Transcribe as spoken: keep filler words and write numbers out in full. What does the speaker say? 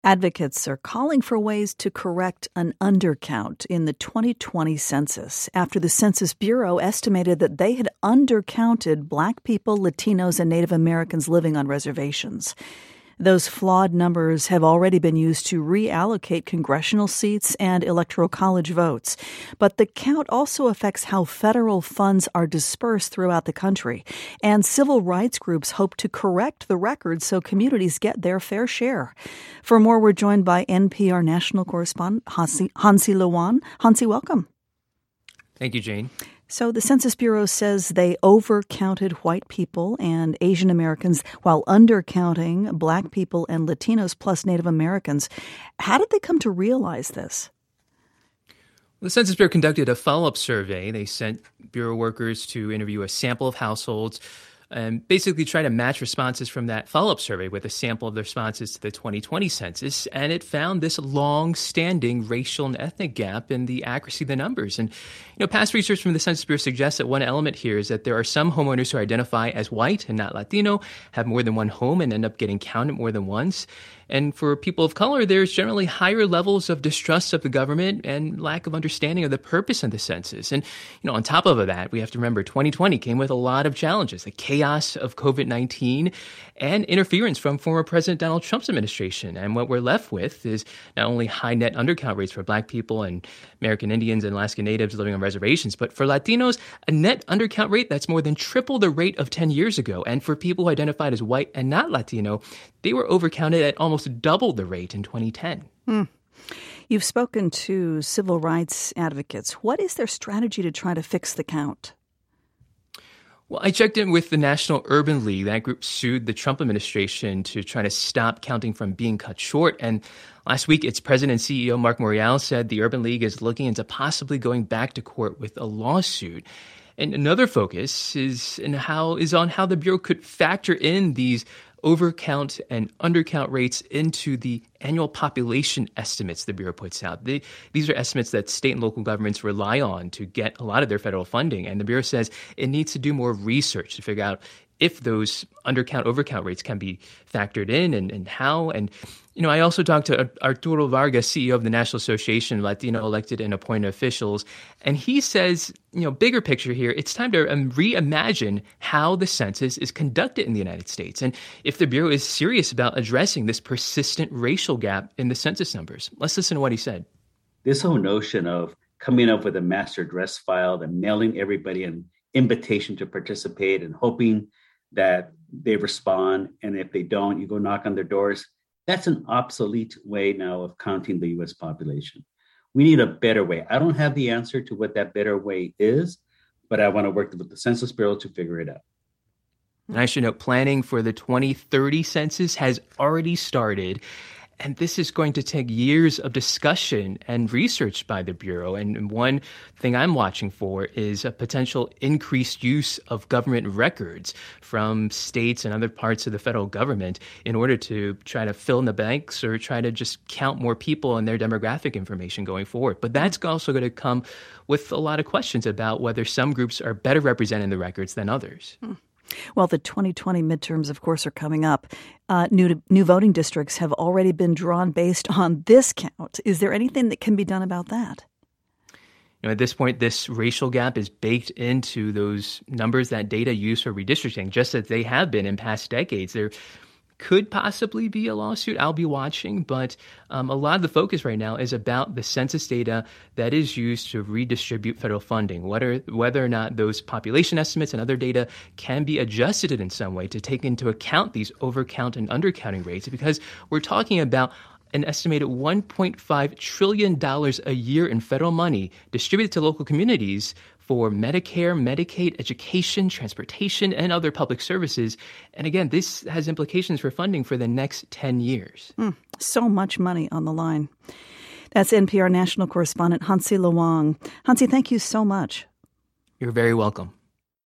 Advocates are calling for ways to correct an undercount in the twenty twenty census after the Census Bureau estimated that they had undercounted Black people, Latinos, and Native Americans living on reservations. Those flawed numbers have already been used to reallocate congressional seats and electoral college votes. But the count also affects how federal funds are dispersed throughout the country. And civil rights groups hope to correct the record so communities get their fair share. For more, we're joined by N P R national correspondent Hansi, Hansi Lo Won. Hansi, welcome. Thank you, Jane. So the Census Bureau says they overcounted white people and Asian Americans while undercounting Black people and Latinos plus Native Americans. How did they come to realize this? The Census Bureau conducted a follow-up survey. They sent Bureau workers to interview a sample of households and basically try to match responses from that follow-up survey with a sample of the responses to the twenty twenty census. And it found this long-standing racial and ethnic gap in the accuracy of the numbers. And, you know, past research from the Census Bureau suggests that one element here is that there are some homeowners who identify as white and not Latino, have more than one home and end up getting counted more than once. And for people of color, there's generally higher levels of distrust of the government and lack of understanding of the purpose of the census. And, you know, on top of that, we have to remember twenty twenty came with a lot of challenges, the chaos of covid nineteen and interference from former President Donald Trump's administration. And what we're left with is not only high net undercount rates for Black people and American Indians and Alaska Natives living on reservations, but for Latinos, a net undercount rate that's more than triple the rate of ten years ago. And for people who identified as white and not Latino, they were overcounted at almost double the rate in twenty ten. Hmm. You've spoken to civil rights advocates. What is their strategy to try to fix the count? Well, I checked in with the National Urban League. That group sued the Trump administration to try to stop counting from being cut short. And last week, its president and C E O, Mark Morial, said the Urban League is looking into possibly going back to court with a lawsuit. And another focus is in how is on how the Bureau could factor in these overcount and undercount rates into the annual population estimates the Bureau puts out. They, these are estimates that state and local governments rely on to get a lot of their federal funding. And the Bureau says it needs to do more research to figure out if those undercount, overcount rates can be factored in and, and how. And, you know, I also talked to Arturo Vargas, C E O of the National Association of Latino Elected and Appointed Officials, and he says, you know, bigger picture here, it's time to um, reimagine how the census is conducted in the United States and if the Bureau is serious about addressing this persistent racial gap in the census numbers. Let's listen to what he said. This whole notion of coming up with a master address file and mailing everybody an invitation to participate and hoping that they respond, and if they don't, you go knock on their doors. That's an obsolete way now of counting the U S population. We need a better way. I don't have the answer to what that better way is, but I want to work with the Census Bureau to figure it out. And I should note, planning for the twenty thirty census has already started. And this is going to take years of discussion and research by the Bureau. And one thing I'm watching for is a potential increased use of government records from states and other parts of the federal government in order to try to fill in the blanks or try to just count more people and their demographic information going forward. But that's also going to come with a lot of questions about whether some groups are better represented in the records than others. Hmm. Well, the twenty twenty midterms, of course, are coming up. Uh, new new voting districts have already been drawn based on this count. Is there anything that can be done about that? You know, at this point, this racial gap is baked into those numbers that data use for redistricting, just as they have been in past decades. There could possibly be a lawsuit. I'll be watching, but um, a lot of the focus right now is about the census data that is used to redistribute federal funding, whether, whether or not those population estimates and other data can be adjusted in some way to take into account these overcount and undercounting rates, because we're talking about an estimated one point five trillion dollars a year in federal money distributed to local communities for Medicare, Medicaid, education, transportation, and other public services. And again, this has implications for funding for the next ten years. Mm, so much money on the line. That's N P R national correspondent Hansi Lo Won. Hansi, thank you so much. You're very welcome.